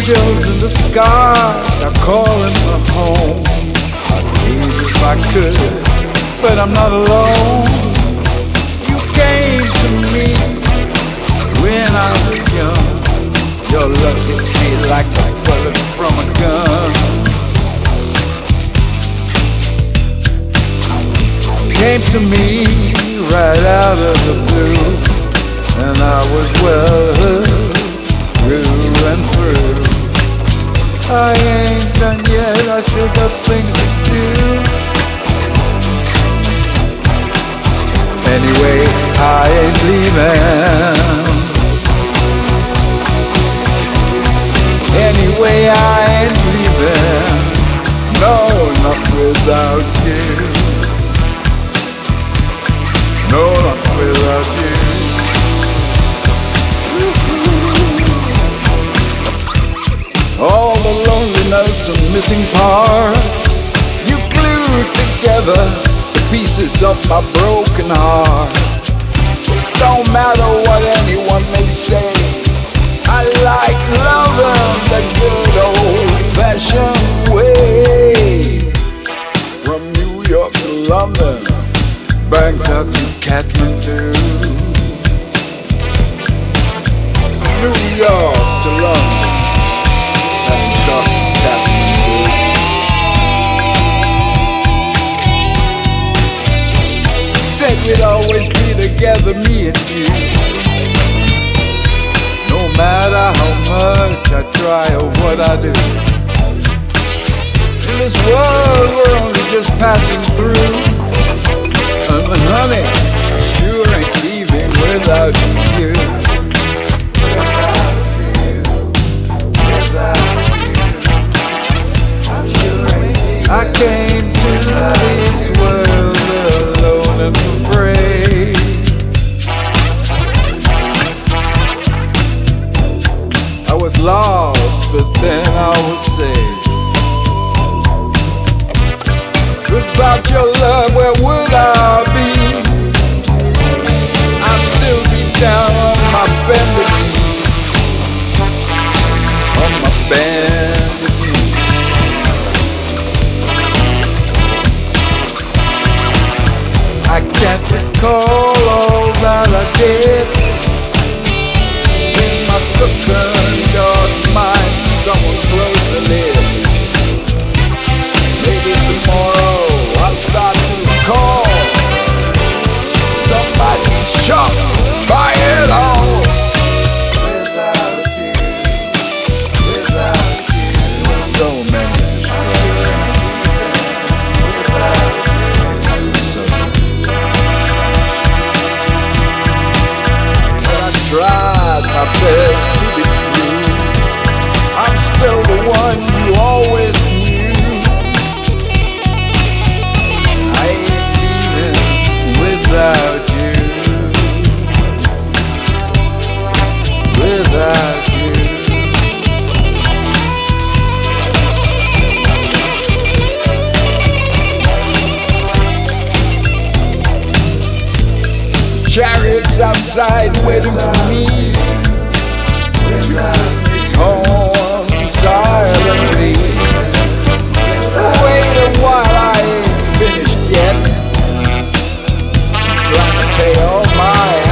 angels in the sky are calling me home. I'd leave if I could, but I'm not alone. You came to me when I was young. Your love hit me like a bullet from a gun. Came to me right out of the blue, and I was well hooked through and through. I ain't done yet, I still got things to do. Anyway, I ain't leaving. Anyway, I ain't leaving. No, not without you. No, not without you. All the loneliness and missing parts, you glued together the pieces of my broken heart. It don't matter what anyone may say, I like loving the good old-fashioned way. From New York to London, Bangkok to Kathmandu. From New York to London, Bangkok to Kathmandu. Said we'd always be together, me and you. No matter how much I try or what I do, in this world we're only just passing through. And honey, sure ain't leaving without you. I came to this world alone and afraid. I was lost, but then I was saved. Without your love, where would I be? I'd still be down on my bended knees. On my bended knees. I can't recall all that I did. In my cooking yard mind, someone closed the lid. Maybe tomorrow I'll start to call. Somebody's shocked by it all. Without you, so many distractions. Without you, so many attractions. But I tried my best to be true. I'm still the one you always knew. Without you, without you. The chariots outside waiting for me to bring his home silently. Wait a while, I ain't finished yet. Trying to pay all my